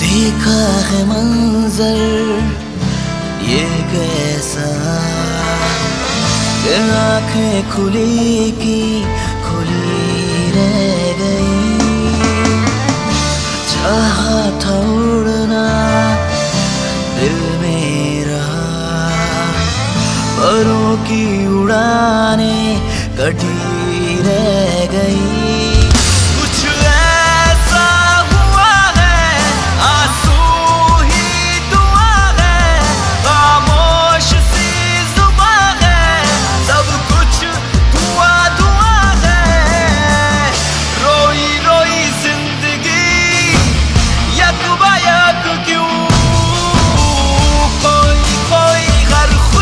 देखा है मंजर ये कैसा कि आंखें खुली की खुली रह गई। चाहा था उड़ना दिल मेरा, परों की उड़ानें कटी रह गई।